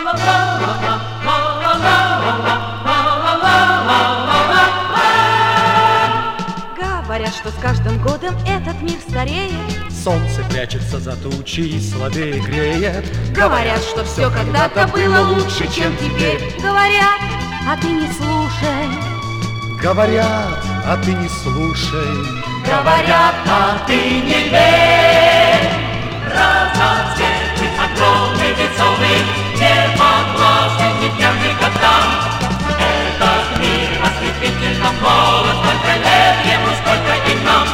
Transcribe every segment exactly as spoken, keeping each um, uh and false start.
Говорят, что с каждым годом этот мир стареет. Солнце прячется за тучи и слабее греет. Говорят, что все когда-то было лучше, чем теперь. Говорят, а ты не слушай. Говорят, а ты не слушай. Говорят, а ты не верь. Разноцветный, огромный, веселый, не подвластен ни дням, ни годам. Этот мир ослепительно молод, сколько лет ему, сколько и нам.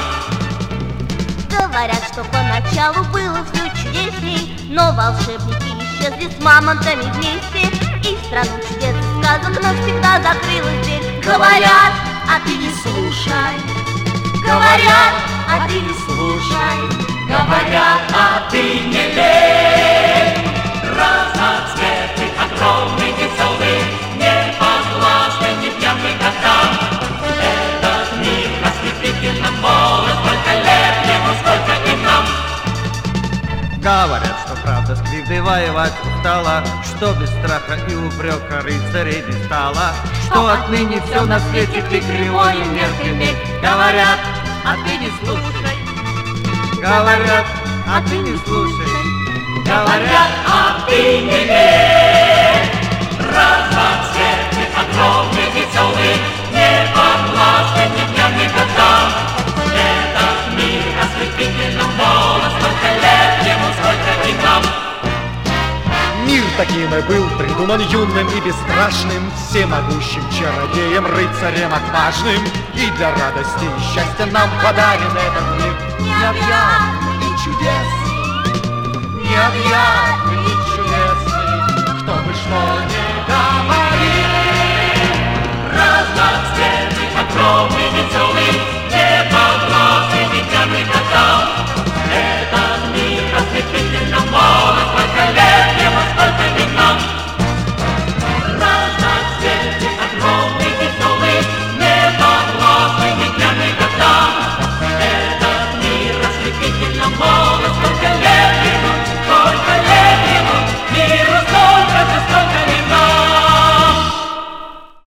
Говорят, что поначалу было все чудесней, но волшебники исчезли с мамонтами вместе, и в страну чудес и сказок навсегда закрылась дверь. Говорят, а ты не слушай. Говорят, а ты не слушай. Говорят, а ты не верь. Разноцветный, огромный, веселый, не подвластен ни дням, ни годам. Этот мир ослепительно молод, сколько лет ему, сколько и нам. Говорят, что правда с кривдой воевать устала, что без страха и упрека рыцарей не стало, что отныне все на свете ты кривой и мерзкий. Говорят, а ты не слушай. Говорят, а ты не слушай. Говорят, а ты не верь. Разноцветный, огромный, веселый, не подвластен ни дням, ни годам. Этот мир ослепительно молод, сколько лет ему, сколько и нам. Мир таким и был придуман юным и бесстрашным, всемогущим чародеем, рыцарем отважным. И для радости и счастья нам подарен этот мир. Необъятный и чудесный, необъятный и чудесный, кто бы что ни говорил. Разноцветный, огромный, веселый, не подвластен ни дням, ни годам. Этот мир ослепительно молод, сколько лет ему, сколько и нам. Разноцветный, огромный, веселый, не подвластен ни дням, ни годам. Этот мир ослепительно молод, сколько лет ему.